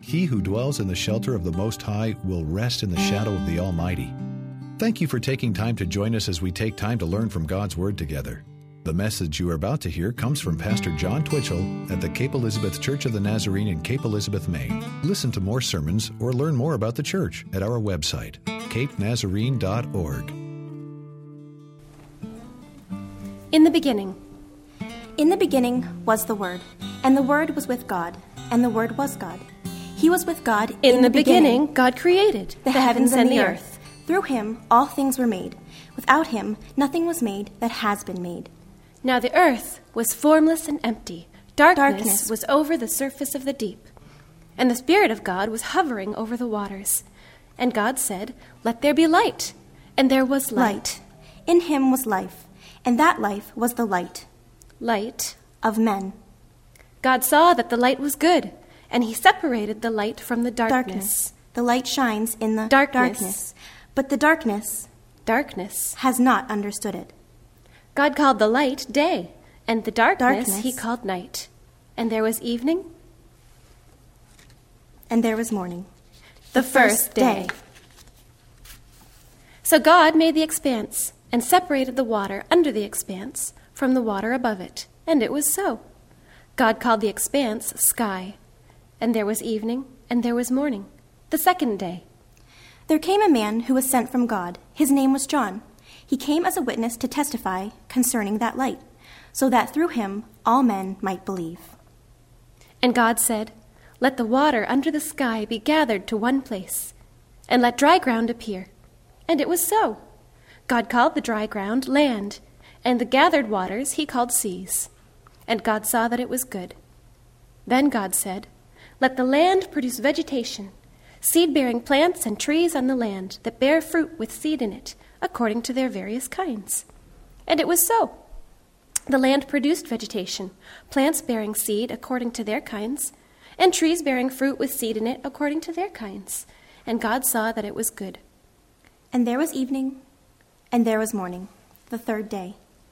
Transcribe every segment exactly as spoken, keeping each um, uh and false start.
He who dwells in the shelter of the Most High will rest in the shadow of the Almighty. Thank you for taking time to join us as we take time to learn from God's Word together. The message you are about to hear comes from Pastor John Twitchell at the Cape Elizabeth Church of the Nazarene in Cape Elizabeth, Maine. Listen to more sermons or learn more about the church at our website, cape nazarene dot org. In the beginning. In the beginning was the Word, and the Word was with God, and the Word was God. He was with God in, in the, the beginning, beginning. God created the, the heavens, heavens and the earth. Through him all things were made. Without him nothing was made that has been made. Now the earth was formless and empty. Darkness, Darkness was over the surface of the deep. And the Spirit of God was hovering over the waters. And God said, "Let there be light." And there was light. Light. In him was life, and that life was the light. Light. Of men. God saw that the light was good, and he separated the light from the darkness. Darkness. The light shines in the darkness. darkness. But the darkness, darkness has not understood it. God called the light day, and the darkness, darkness he called night. And there was evening, and there was morning, the, the first, first day. day. So God made the expanse, and separated the water under the expanse from the water above it. And it was so. God called the expanse sky. And there was evening, and there was morning, the second day. There came a man who was sent from God. His name was John. He came as a witness to testify concerning that light, so that through him all men might believe. And God said, "Let the water under the sky be gathered to one place, and let dry ground appear." And it was so. God called the dry ground land, and the gathered waters he called seas. And God saw that it was good. Then God said, "Let the land produce vegetation, seed-bearing plants and trees on the land that bear fruit with seed in it, according to their various kinds." And it was so. The land produced vegetation, plants bearing seed according to their kinds, and trees bearing fruit with seed in it according to their kinds. And God saw that it was good. And there was evening, and there was morning, the third day.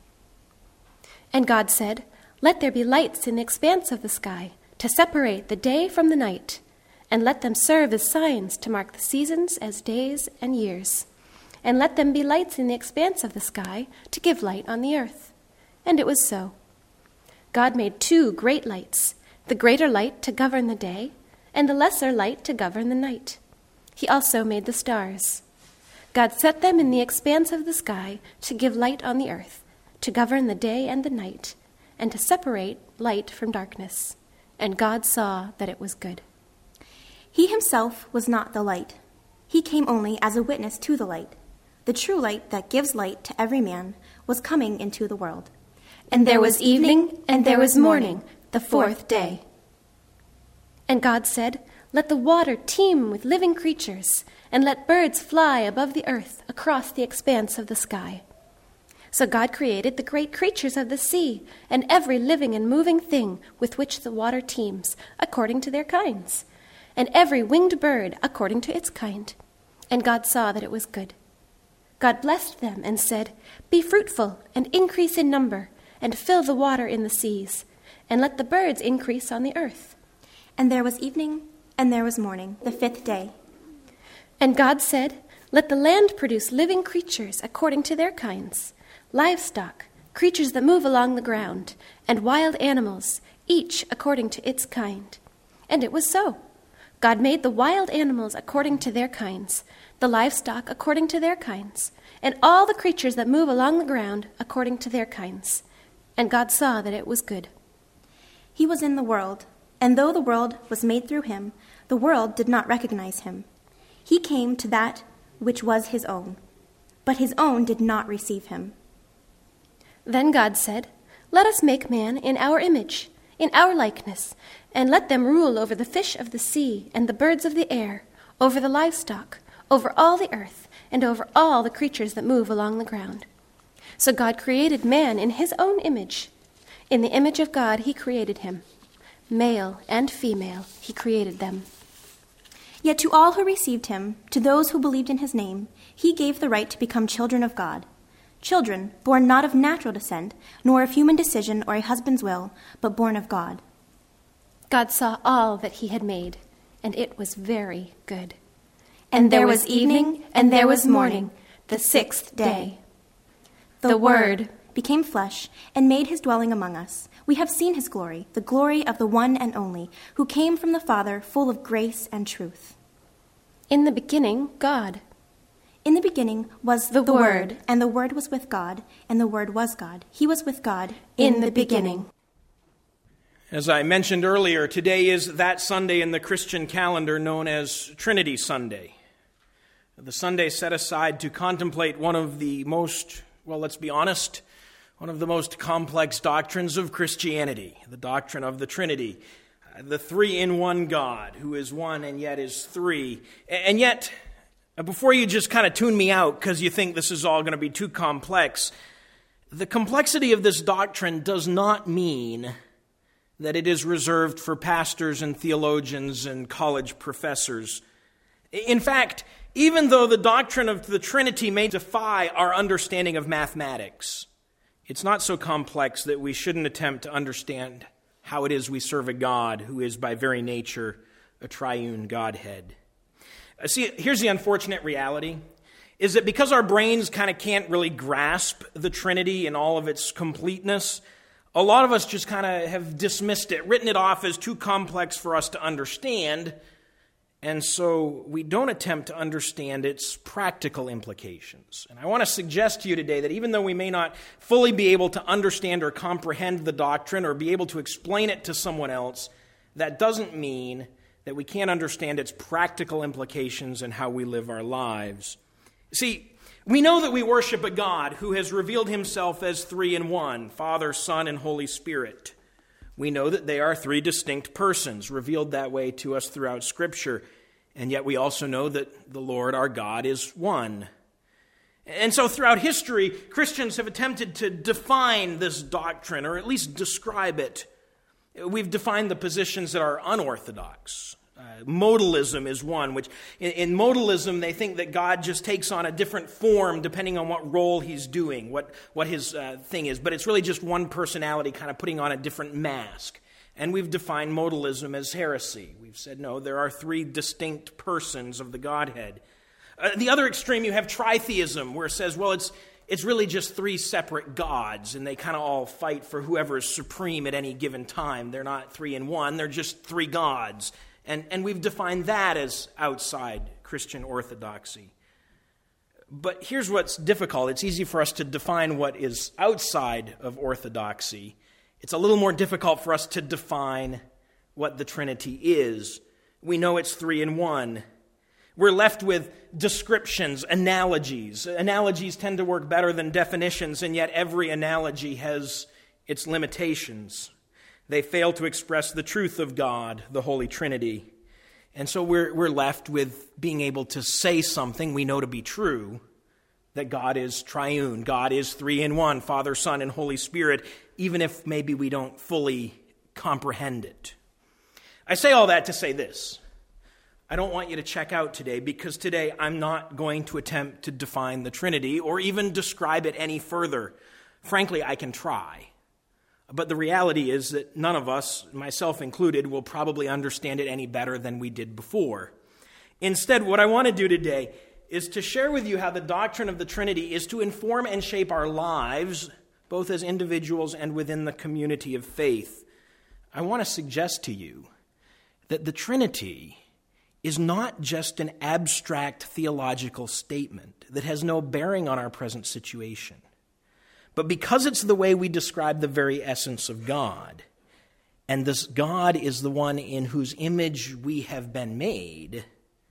And God said, "Let there be lights in the expanse of the sky, to separate the day from the night, and let them serve as signs to mark the seasons as days and years. And let them be lights in the expanse of the sky to give light on the earth." And it was so. God made two great lights, the greater light to govern the day, and the lesser light to govern the night. He also made the stars. God set them in the expanse of the sky to give light on the earth, to govern the day and the night, and to separate light from darkness. And God saw that it was good. He himself was not the light. He came only as a witness to the light. The true light that gives light to every man was coming into the world. And there was evening, and there was morning, the fourth day. And God said, "Let the water teem with living creatures, and let birds fly above the earth across the expanse of the sky." So God created the great creatures of the sea, and every living and moving thing with which the water teems, according to their kinds, and every winged bird according to its kind. And God saw that it was good. God blessed them and said, "Be fruitful and increase in number, and fill the water in the seas, and let the birds increase on the earth." And there was evening, and there was morning, the fifth day. And God said, "Let the land produce living creatures according to their kinds, livestock, creatures that move along the ground, and wild animals, each according to its kind." And it was so. God made the wild animals according to their kinds, the livestock according to their kinds, and all the creatures that move along the ground according to their kinds. And God saw that it was good. He was in the world, and though the world was made through him, the world did not recognize him. He came to that which was his own, but his own did not receive him. Then God said, "Let us make man in our image, in our likeness, and let them rule over the fish of the sea and the birds of the air, over the livestock, over all the earth, and over all the creatures that move along the ground." So God created man in his own image. In the image of God he created him. Male and female he created them. Yet to all who received him, to those who believed in his name, he gave the right to become children of God. Children born not of natural descent, nor of human decision or a husband's will, but born of God. God saw all that he had made, and it was very good. And there was evening, and there was morning, the sixth day. The Word became flesh and made his dwelling among us. We have seen his glory, the glory of the one and only, who came from the Father, full of grace and truth. In the beginning, God. In the beginning was The the, Word. Word, and the Word was with God, and the Word was God. He was with God in, In the the beginning. As I mentioned earlier, today is that Sunday in the Christian calendar known as Trinity Sunday. The Sunday set aside to contemplate one of the most, well, let's be honest, one of the most complex doctrines of Christianity, the doctrine of the Trinity, the three-in-one God, who is one and yet is three. And yet, before you just kind of tune me out because you think this is all going to be too complex, the complexity of this doctrine does not mean that it is reserved for pastors and theologians and college professors. In fact, even though the doctrine of the Trinity may defy our understanding of mathematics, it's not so complex that we shouldn't attempt to understand how it is we serve a God who is by very nature a triune Godhead. See, here's the unfortunate reality, is that because our brains kind of can't really grasp the Trinity in all of its completeness, a lot of us just kind of have dismissed it, written it off as too complex for us to understand, and so we don't attempt to understand its practical implications. And I want to suggest to you today that even though we may not fully be able to understand or comprehend the doctrine or be able to explain it to someone else, that doesn't mean that we can't understand its practical implications and how we live our lives. See, we know that we worship a God who has revealed himself as three in one, Father, Son, and Holy Spirit. We know that they are three distinct persons, revealed that way to us throughout Scripture. And yet we also know that the Lord our God is one. And so throughout history, Christians have attempted to define this doctrine, or at least describe it. We've defined the positions that are unorthodox. Uh, modalism is one, which in, in modalism they think that God just takes on a different form depending on what role he's doing, what, what his uh, thing is. But it's really just one personality kind of putting on a different mask. And we've defined modalism as heresy. We've said, no, there are three distinct persons of the Godhead. Uh, the other extreme, you have tritheism, where it says, well, it's it's really just three separate gods, and they kind of all fight for whoever is supreme at any given time. They're not three in one, they're just three gods. And, and we've defined that as outside Christian orthodoxy. But here's what's difficult. It's easy for us to define what is outside of orthodoxy. It's a little more difficult for us to define what the Trinity is. We know it's three in one. We're left with descriptions, analogies. Analogies tend to work better than definitions, and yet every analogy has its limitations. They fail to express the truth of God, the Holy Trinity. And so we're, we're left with being able to say something we know to be true, that God is triune. God is three in one, Father, Son, and Holy Spirit, even if maybe we don't fully comprehend it. I say all that to say this. I don't want you to check out today, because today I'm not going to attempt to define the Trinity or even describe it any further. Frankly, I can try. But the reality is that none of us, myself included, will probably understand it any better than we did before. Instead, what I want to do today is to share with you how the doctrine of the Trinity is to inform and shape our lives, both as individuals and within the community of faith. I want to suggest to you that the Trinity is not just an abstract theological statement that has no bearing on our present situation. But because it's the way we describe the very essence of God, and this God is the one in whose image we have been made,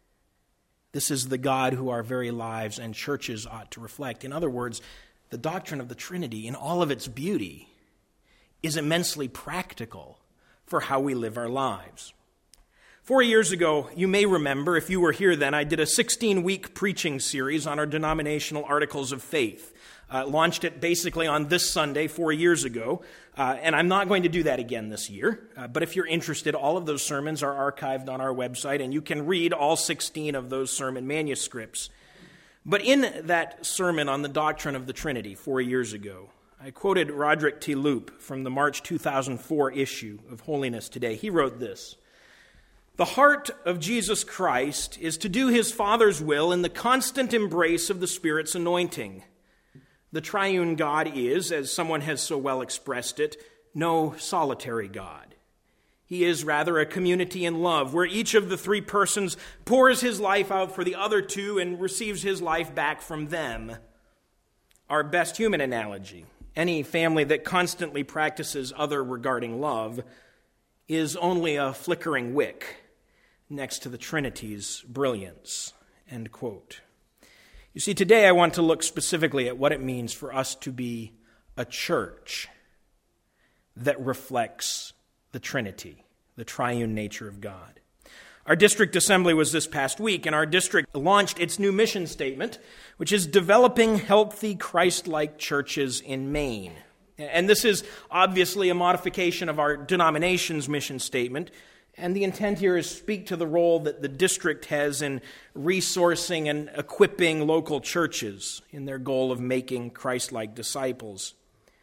this is the God who our very lives and churches ought to reflect. In other words, the doctrine of the Trinity, in all of its beauty, is immensely practical for how we live our lives. Four years ago, you may remember, if you were here then, I did a sixteen-week preaching series on our denominational articles of faith. Uh, launched it basically on this Sunday four years ago, uh, and I'm not going to do that again this year. Uh, but if you're interested, all of those sermons are archived on our website, and you can read all sixteen of those sermon manuscripts. But in that sermon on the doctrine of the Trinity four years ago, I quoted Roderick T. Loop from the March two thousand four issue of Holiness Today. He wrote this: The heart of Jesus Christ is to do his Father's will in the constant embrace of the Spirit's anointing. The triune God is, as someone has so well expressed it, no solitary God. He is rather a community in love, where each of the three persons pours his life out for the other two and receives his life back from them. Our best human analogy, any family that constantly practices other regarding love, is only a flickering wick next to the Trinity's brilliance. End quote. You see, today I want to look specifically at what it means for us to be a church that reflects the Trinity, the triune nature of God. Our district assembly was this past week, and our district launched its new mission statement, which is developing healthy Christ-like churches in Maine. And this is obviously a modification of our denomination's mission statement, and the intent here is to speak to the role that the district has in resourcing and equipping local churches in their goal of making Christ-like disciples.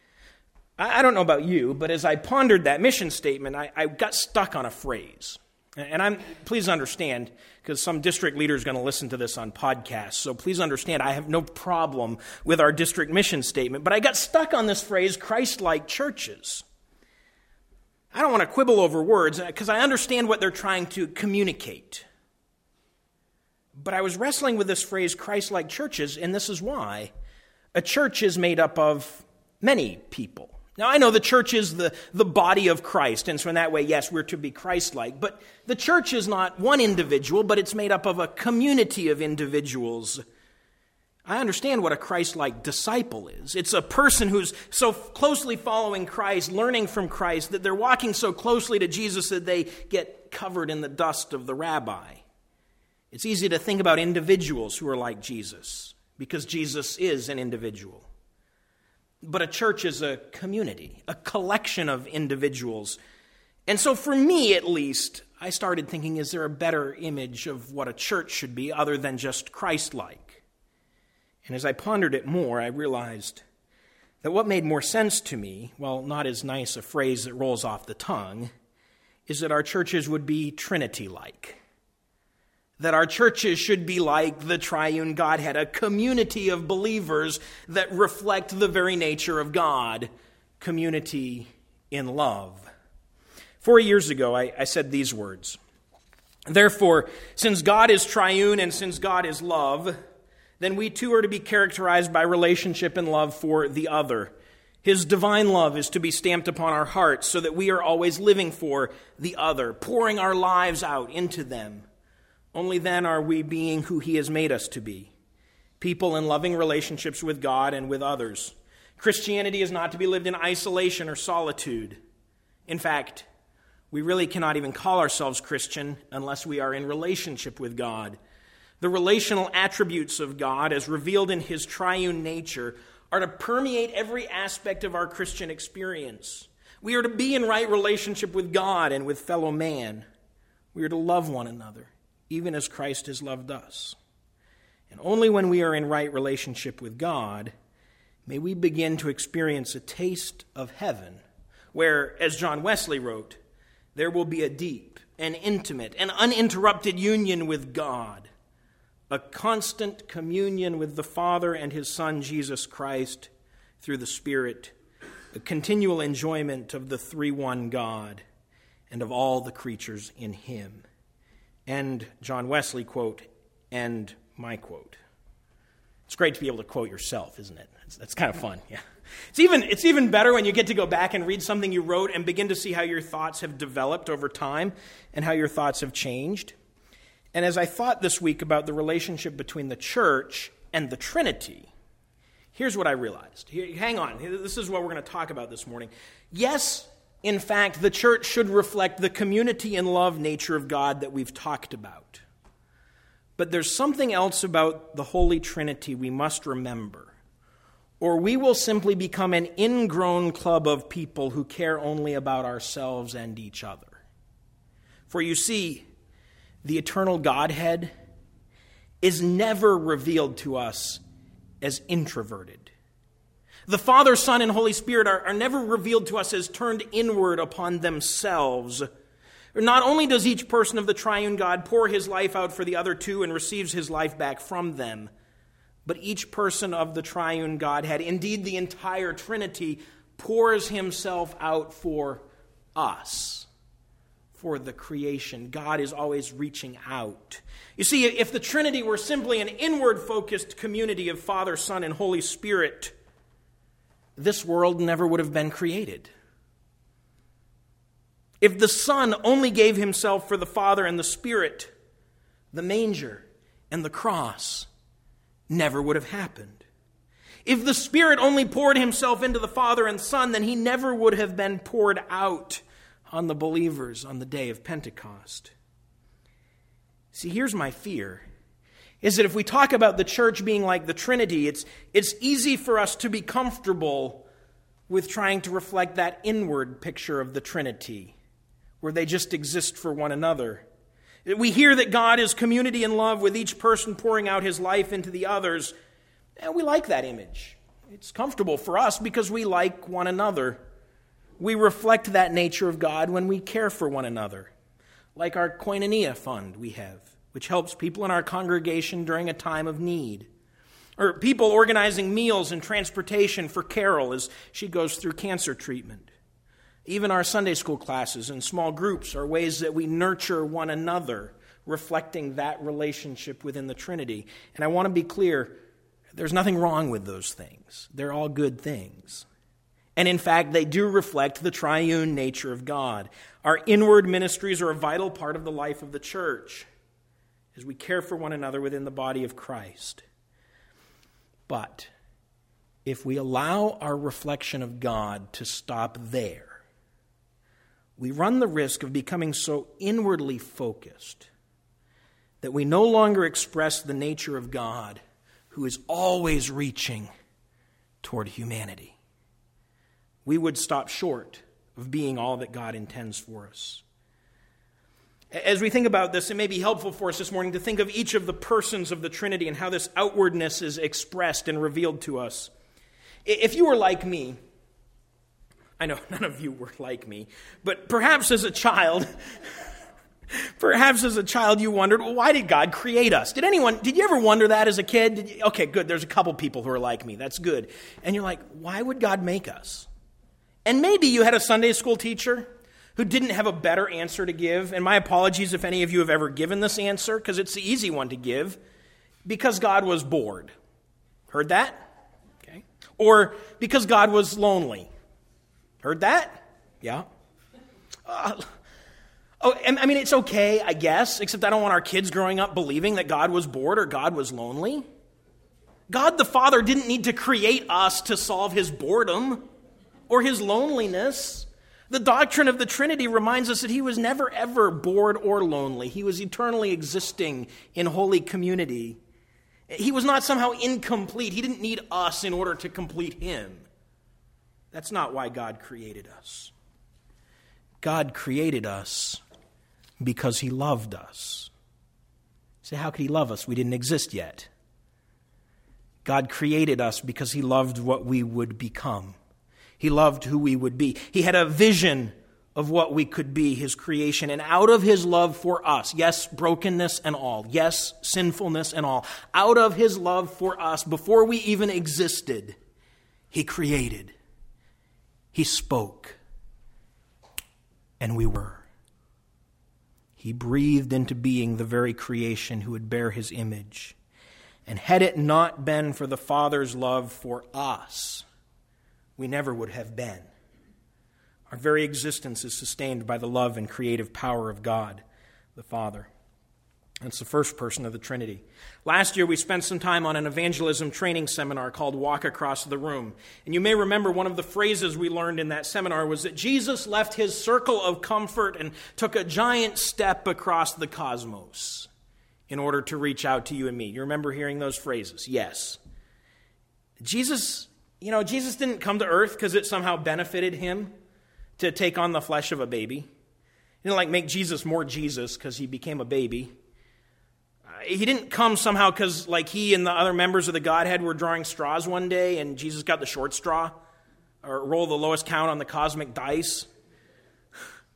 I don't know about you, but as I pondered that mission statement, I, I got stuck on a phrase. And I'm please understand, because some district leader is going to listen to this on podcasts, so please understand I have no problem with our district mission statement, but I got stuck on this phrase, Christ-like churches. I don't want to quibble over words, because I understand what they're trying to communicate. But I was wrestling with this phrase, Christ-like churches, and this is why. A church is made up of many people. Now, I know the church is the, the body of Christ, and so in that way, yes, we're to be Christ-like. But the church is not one individual, but it's made up of a community of individuals. I understand what a Christ-like disciple is. It's a person who's so closely following Christ, learning from Christ, that they're walking so closely to Jesus that they get covered in the dust of the rabbi. It's easy to think about individuals who are like Jesus, because Jesus is an individual. But a church is a community, a collection of individuals. And so for me, at least, I started thinking, is there a better image of what a church should be other than just Christ-like? And as I pondered it more, I realized that what made more sense to me, while not as nice a phrase that rolls off the tongue, is that our churches would be Trinity-like. That our churches should be like the triune Godhead, a community of believers that reflect the very nature of God, community in love. Four years ago, I, I said these words. Therefore, since God is triune and since God is love, then we too are to be characterized by relationship and love for the other. His divine love is to be stamped upon our hearts so that we are always living for the other, pouring our lives out into them. Only then are we being who he has made us to be, people in loving relationships with God and with others. Christianity is not to be lived in isolation or solitude. In fact, we really cannot even call ourselves Christian unless we are in relationship with God. The relational attributes of God, as revealed in his triune nature, are to permeate every aspect of our Christian experience. We are to be in right relationship with God and with fellow man. We are to love one another, even as Christ has loved us. And only when we are in right relationship with God may we begin to experience a taste of heaven, where, as John Wesley wrote, there will be a deep and intimate and uninterrupted union with God, a constant communion with the Father and his Son, Jesus Christ, through the Spirit, a continual enjoyment of the three-one God and of all the creatures in him. End John Wesley quote, end my quote. It's great to be able to quote yourself, isn't it? It's, that's kind of fun, yeah. It's even, it's even better when you get to go back and read something you wrote and begin to see how your thoughts have developed over time and how your thoughts have changed. And as I thought this week about the relationship between the church and the Trinity, here's what I realized. Here, hang on, this is what we're going to talk about this morning. Yes, in fact, the church should reflect the community and love nature of God that we've talked about. But there's something else about the Holy Trinity we must remember, or we will simply become an ingrown club of people who care only about ourselves and each other. For you see, the eternal Godhead is never revealed to us as introverted. The Father, Son, and Holy Spirit are, are never revealed to us as turned inward upon themselves, Not only does each person of the triune God pour his life out for the other two and receives his life back from them, but each person of the triune Godhead, indeed the entire Trinity, pours himself out for us, for the creation. God is always reaching out. You see, if the Trinity were simply an inward-focused community of Father, Son, and Holy Spirit, this world never would have been created. If the Son only gave himself for the Father and the Spirit, the manger and the cross never would have happened. If the Spirit only poured himself into the Father and Son, then he never would have been poured out on the believers on the day of Pentecost. See, here's my fear, is that if we talk about the church being like the Trinity, it's, it's easy for us to be comfortable with trying to reflect that inward picture of the Trinity, where they just exist for one another. We hear that God is community and love with each person pouring out his life into the others, and we like that image. It's comfortable for us because we like one another. We reflect that nature of God when we care for one another, like our Koinonia fund we have, which helps people in our congregation during a time of need, or people organizing meals and transportation for Carol as she goes through cancer treatment. Even our Sunday school classes and small groups are ways that we nurture one another, reflecting that relationship within the Trinity. And I want to be clear, there's nothing wrong with those things. They're all good things. And in fact, they do reflect the triune nature of God. Our inward ministries are a vital part of the life of the church as we care for one another within the body of Christ. But if we allow our reflection of God to stop there, we run the risk of becoming so inwardly focused that we no longer express the nature of God, who is always reaching toward humanity. We would stop short of being all that God intends for us. As we think about this, it may be helpful for us this morning to think of each of the persons of the Trinity and how this outwardness is expressed and revealed to us. If you were like me, I know none of you were like me, but perhaps as a child, perhaps as a child you wondered, well, why did God create us? Did anyone, did you ever wonder that as a kid? Did you, okay, good, there's a couple people who are like me, that's good. And you're like, why would God make us? And maybe you had a Sunday school teacher who didn't have a better answer to give, and my apologies if any of you have ever given this answer, because it's the easy one to give, because God was bored. Heard that? Okay. Or because God was lonely. Heard that? Yeah. Uh, oh, I mean, it's okay, I guess, except I don't want our kids growing up believing that God was bored or God was lonely. God the Father didn't need to create us to solve his boredom or his loneliness. The doctrine of the Trinity reminds us that he was never, ever bored or lonely. He was eternally existing in holy community. He was not somehow incomplete. He didn't need us in order to complete him. That's not why God created us. God created us because he loved us. So how could he love us? We didn't exist yet. God created us because he loved what we would become. He loved who we would be. He had a vision of what we could be, his creation. And out of his love for us, yes, brokenness and all, yes, sinfulness and all, out of his love for us, before we even existed, he created. He spoke, and we were. He breathed into being the very creation who would bear his image. And had it not been for the Father's love for us, we never would have been. Our very existence is sustained by the love and creative power of God, the Father. That's the first person of the Trinity. Last year, we spent some time on an evangelism training seminar called Walk Across the Room. And you may remember one of the phrases we learned in that seminar was that Jesus left his circle of comfort and took a giant step across the cosmos in order to reach out to you and me. You remember hearing those phrases? Yes. Jesus, you know, Jesus didn't come to earth because it somehow benefited him to take on the flesh of a baby. He didn't like make Jesus more Jesus because he became a baby. He didn't come somehow because like he and the other members of the Godhead were drawing straws one day and Jesus got the short straw or roll the lowest count on the cosmic dice.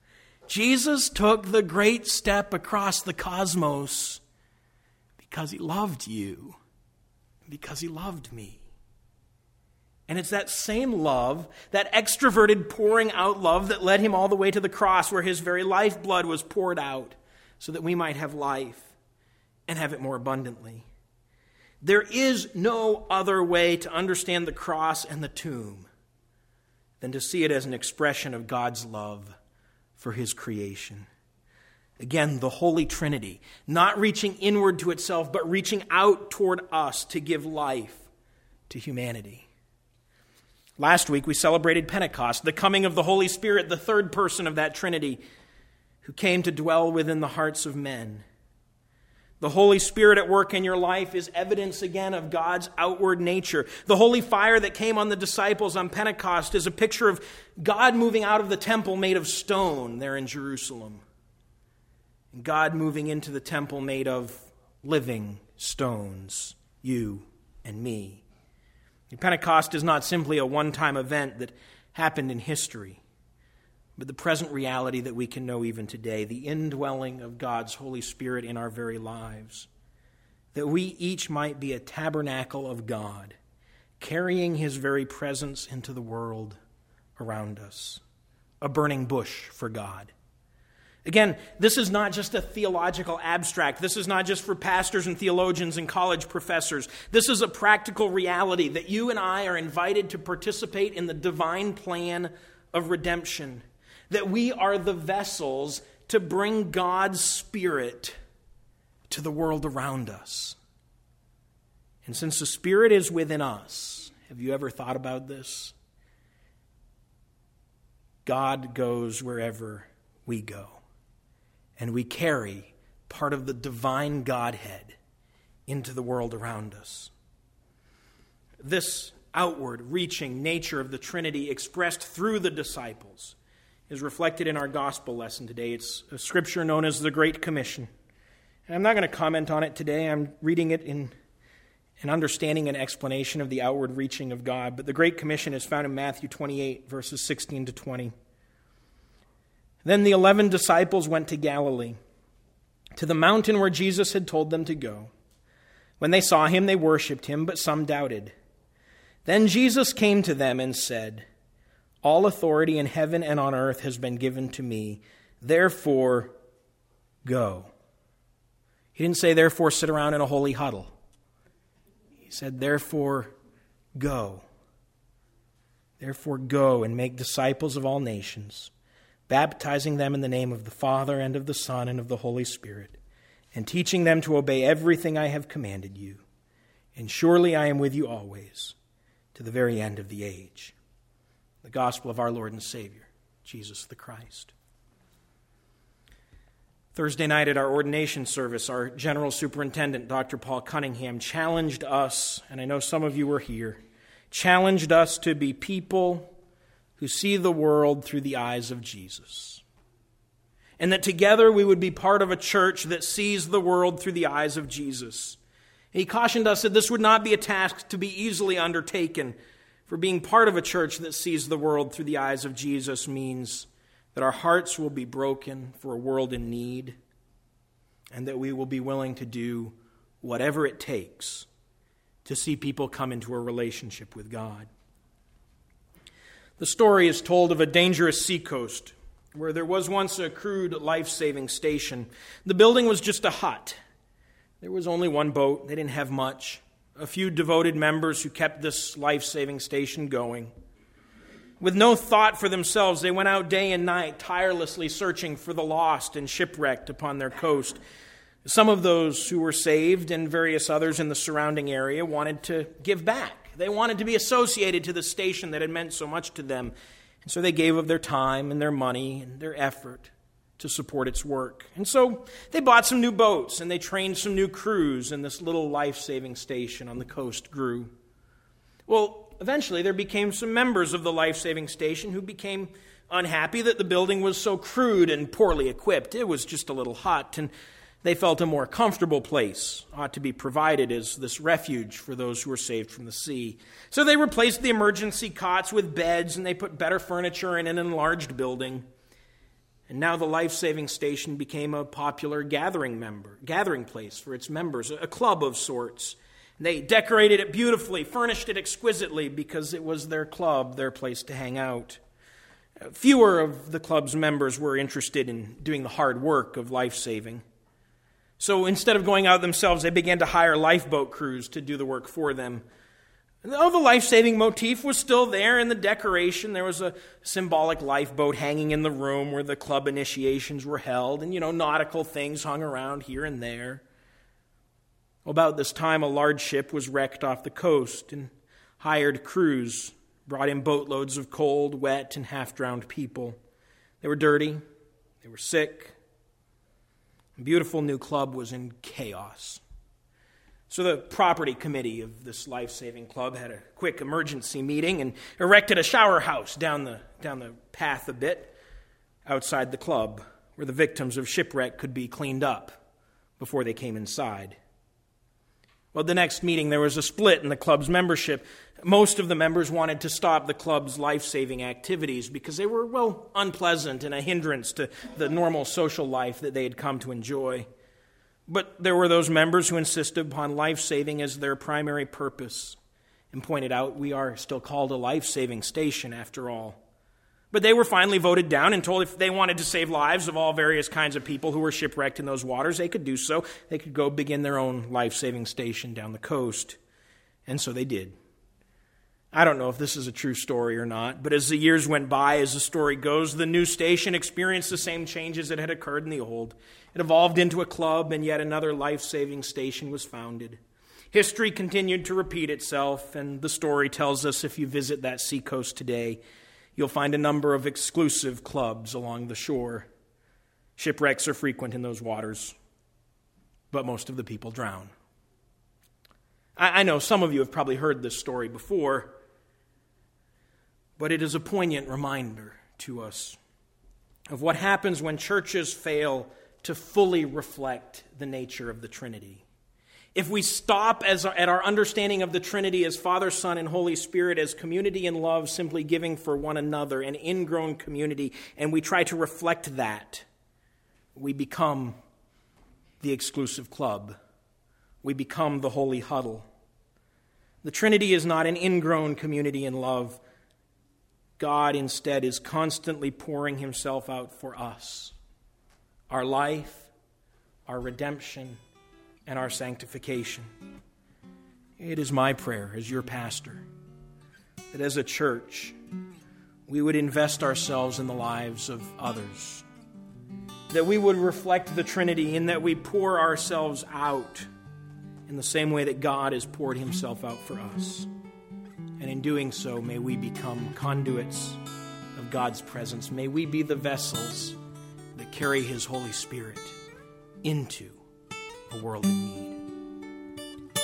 Jesus took the great step across the cosmos because he loved you, because he loved me. And it's that same love, that extroverted pouring out love that led him all the way to the cross where his very lifeblood was poured out so that we might have life and have it more abundantly. There is no other way to understand the cross and the tomb than to see it as an expression of God's love for his creation. Again, the Holy Trinity, not reaching inward to itself, but reaching out toward us to give life to humanity. Last week we celebrated Pentecost, the coming of the Holy Spirit, the third person of that Trinity, who came to dwell within the hearts of men. The Holy Spirit at work in your life is evidence again of God's outward nature. The holy fire that came on the disciples on Pentecost is a picture of God moving out of the temple made of stone there in Jerusalem. And God moving into the temple made of living stones, you and me. Pentecost is not simply a one-time event that happened in history, but the present reality that we can know even today, the indwelling of God's Holy Spirit in our very lives, that we each might be a tabernacle of God, carrying his very presence into the world around us, a burning bush for God. Again, this is not just a theological abstract. This is not just for pastors and theologians and college professors. This is a practical reality that you and I are invited to participate in the divine plan of redemption, that we are the vessels to bring God's Spirit to the world around us. And since the Spirit is within us, have you ever thought about this? God goes wherever we go. And we carry part of the divine Godhead into the world around us. This outward-reaching nature of the Trinity expressed through the disciples is reflected in our gospel lesson today. It's a scripture known as the Great Commission. And I'm not going to comment on it today. I'm reading it in an understanding and explanation of the outward reaching of God. But the Great Commission is found in Matthew twenty-eight, verses sixteen to twenty. Then the eleven disciples went to Galilee, to the mountain where Jesus had told them to go. When they saw him, they worshipped him, but some doubted. Then Jesus came to them and said, "All authority in heaven and on earth has been given to me. Therefore, go." He didn't say, therefore, sit around in a holy huddle. He said, therefore, go. Therefore, go and make disciples of all nations, baptizing them in the name of the Father and of the Son and of the Holy Spirit, and teaching them to obey everything I have commanded you. And surely I am with you always, to the very end of the age. The gospel of our Lord and Savior, Jesus the Christ. Thursday night at our ordination service, our General Superintendent, Doctor Paul Cunningham, challenged us, and I know some of you were here, challenged us to be people who see the world through the eyes of Jesus. And that together we would be part of a church that sees the world through the eyes of Jesus. He cautioned us that this would not be a task to be easily undertaken, for being part of a church that sees the world through the eyes of Jesus means that our hearts will be broken for a world in need, and that we will be willing to do whatever it takes to see people come into a relationship with God. The story is told of a dangerous seacoast where there was once a crude life-saving station. The building was just a hut. There was only one boat. They didn't have much. A few devoted members who kept this life-saving station going. With no thought for themselves, they went out day and night, tirelessly searching for the lost and shipwrecked upon their coast. Some of those who were saved and various others in the surrounding area wanted to give back. They wanted to be associated to the station that had meant so much to them. And so they gave of their time and their money and their effort to support its work. And so they bought some new boats and they trained some new crews, and this little life-saving station on the coast grew. Well, eventually there became some members of the life-saving station who became unhappy that the building was so crude and poorly equipped. It was just a little hut, and they felt a more comfortable place ought to be provided as this refuge for those who were saved from the sea. So they replaced the emergency cots with beds, and they put better furniture in an enlarged building. And now the life-saving station became a popular gathering member, gathering place for its members, a club of sorts. They decorated it beautifully, furnished it exquisitely because it was their club, their place to hang out. Fewer of the club's members were interested in doing the hard work of life-saving. So instead of going out themselves, they began to hire lifeboat crews to do the work for them. And though the life-saving motif was still there in the decoration, there was a symbolic lifeboat hanging in the room where the club initiations were held, and, you know, nautical things hung around here and there. About this time, a large ship was wrecked off the coast, and hired crews brought in boatloads of cold, wet, and half-drowned people. They were dirty. They were sick. The beautiful new club was in chaos. So the property committee of this life-saving club had a quick emergency meeting and erected a shower house down the, down the path a bit outside the club where the victims of shipwreck could be cleaned up before they came inside. Well, the next meeting, there was a split in the club's membership. Most of the members wanted to stop the club's life-saving activities because they were, well, unpleasant and a hindrance to the normal social life that they had come to enjoy. But there were those members who insisted upon life-saving as their primary purpose and pointed out we are still called a life-saving station after all. But they were finally voted down and told if they wanted to save lives of all various kinds of people who were shipwrecked in those waters, they could do so. They could go begin their own life-saving station down the coast. And so they did. I don't know if this is a true story or not, but as the years went by, as the story goes, the new station experienced the same changes that had occurred in the old. It evolved into a club, and yet another life-saving station was founded. History continued to repeat itself, and the story tells us if you visit that seacoast today, you'll find a number of exclusive clubs along the shore. Shipwrecks are frequent in those waters, but most of the people drown. I know some of you have probably heard this story before, but it is a poignant reminder to us of what happens when churches fail to fully reflect the nature of the Trinity. If we stop as our, at our understanding of the Trinity as Father, Son, and Holy Spirit, as community and love, simply giving for one another, an ingrown community, and we try to reflect that, we become the exclusive club. We become the holy huddle. The Trinity is not an ingrown community in love. God instead is constantly pouring himself out for us. Our life, our redemption, and our sanctification. It is my prayer as your pastor that as a church we would invest ourselves in the lives of others, that we would reflect the Trinity in that we pour ourselves out in the same way that God has poured himself out for us. And in doing so, may we become conduits of God's presence. May we be the vessels that carry his Holy Spirit into a world in need.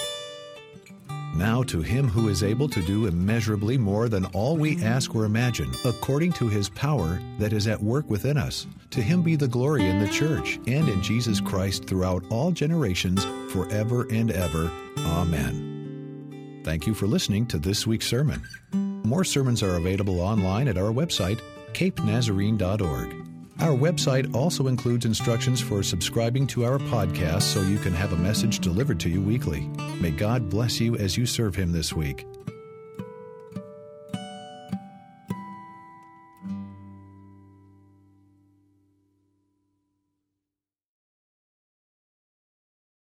Now to him who is able to do immeasurably more than all we ask or imagine, according to his power that is at work within us. To him be the glory in the church and in Jesus Christ throughout all generations, forever and ever. Amen. Thank you for listening to this week's sermon. More sermons are available online at our website, cape nazarene dot org. Our website also includes instructions for subscribing to our podcast so you can have a message delivered to you weekly. May God bless you as you serve him this week.